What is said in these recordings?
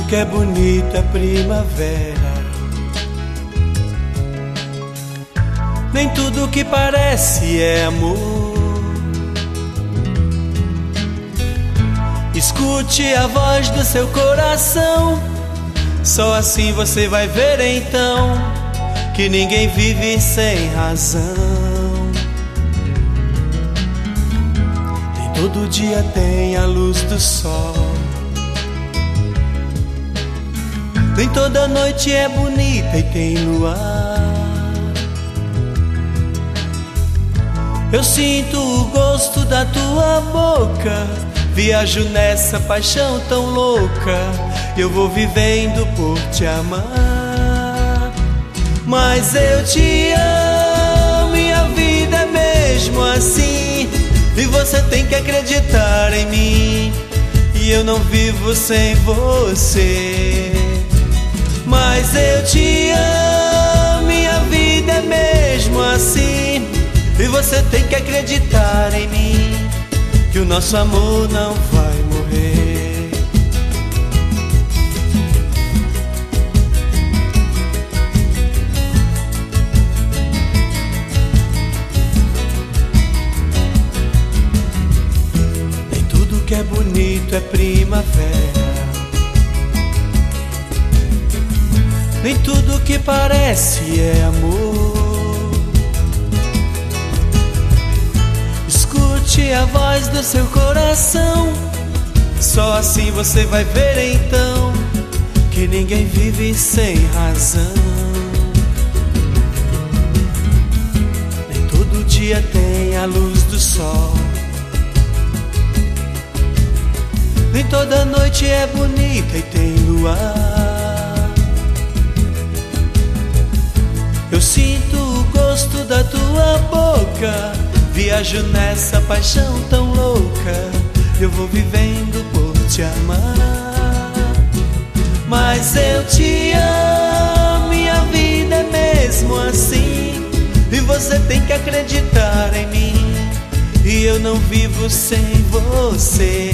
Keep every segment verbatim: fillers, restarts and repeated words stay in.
que é bonito é primavera. Nem tudo que parece é amor. Escute a voz do seu coração, só assim você vai ver então que ninguém vive sem razão. Nem todo dia tem a luz do sol, nem toda noite é bonita e tem luar. Eu sinto o gosto da tua boca, viajo nessa paixão tão louca, eu vou vivendo por te amar. Mas eu te amo e a vida é mesmo assim, e você tem que acreditar em mim, e eu não vivo sem você. Mas eu te amo e a vida é mesmo assim, e você tem que acreditar em mim, que o nosso amor não vai morrer. Nem tudo que é bonito é primavera, nem tudo que parece é amor. Escute a voz do seu coração, só assim você vai ver então que ninguém vive sem razão. Nem todo dia tem a luz do sol, nem toda noite é bonita e tem luar. Eu sinto o gosto da tua boca, viajo nessa paixão tão louca, eu vou vivendo por te amar. Mas eu te amo e a vida é mesmo assim, e você tem que acreditar em mim, e eu não vivo sem você.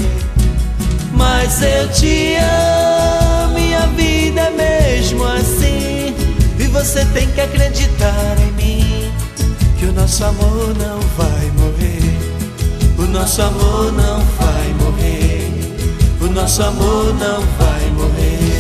Mas eu te amo e a vida é mesmo assim, e você tem que acreditar em mim, que o nosso amor não vai morrer. O nosso amor não vai morrer. O nosso amor não vai morrer.